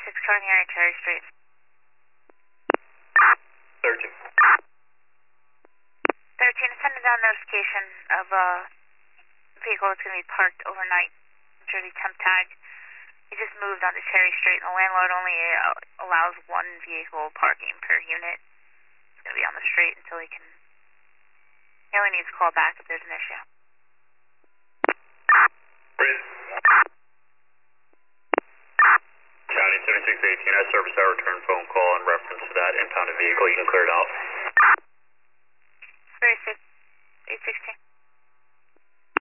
calling here at Cherry Street. 13. 13, sending down notification of a vehicle that's going to be parked overnight. Jersey temp tag. He just moved onto Cherry Street, and the landlord only allows one vehicle parking per unit. It's going to be on the street until he only needs to call back if there's an issue. Breathe. County 7618, I service our return phone call in reference to that impounded vehicle. You can clear it out.